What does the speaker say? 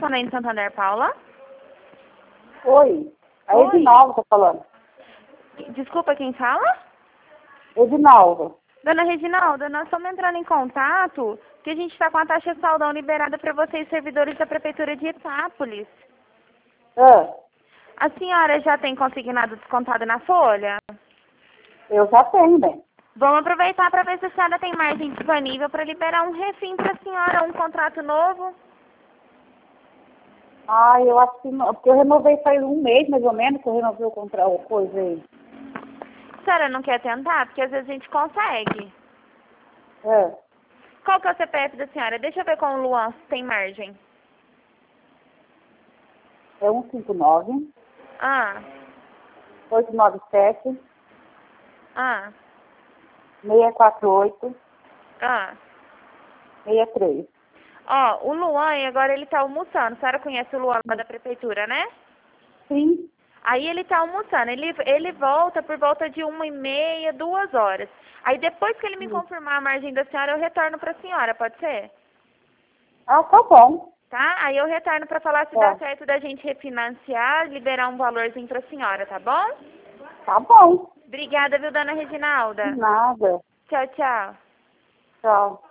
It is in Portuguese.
Estacionamento Santander, Paula? Oi. A Oi. Edinalva tá falando. Desculpa, quem fala? Edinalva. Dona Reginalda, nós estamos entrando em contato que a gente está com a taxa saldão liberada para vocês, servidores da Prefeitura de Itápolis. Ah, A senhora já tem consignado descontado na folha? eu já tenho, bem. Vamos aproveitar para ver se a senhora tem margem disponível para liberar um refim para a senhora, um contrato novo. Ah, eu acho que não, porque eu renovei faz um mês, mais ou menos, que eu renovei o contrato, coisa aí. A senhora não quer tentar? Porque às vezes a gente consegue. É, Qual que é o CPF da senhora? Deixa eu ver com o Luan se tem margem. é 159 Ah, 897 ah, 648 ah. 63. Ó, o Luan agora ele tá almoçando. A senhora conhece o Luan lá da prefeitura, né? Sim. Aí ele tá almoçando. Ele volta por volta de 1h30, 2 horas. Aí depois que ele me confirmar a margem da senhora, eu retorno pra senhora, pode ser? Ah, tá bom. Tá? Aí eu retorno pra falar se dá certo da gente refinanciar, liberar um valorzinho pra senhora, tá bom? Tá bom. Obrigada, viu, dona Reginalda? Nada. Tchau, tchau. Tchau.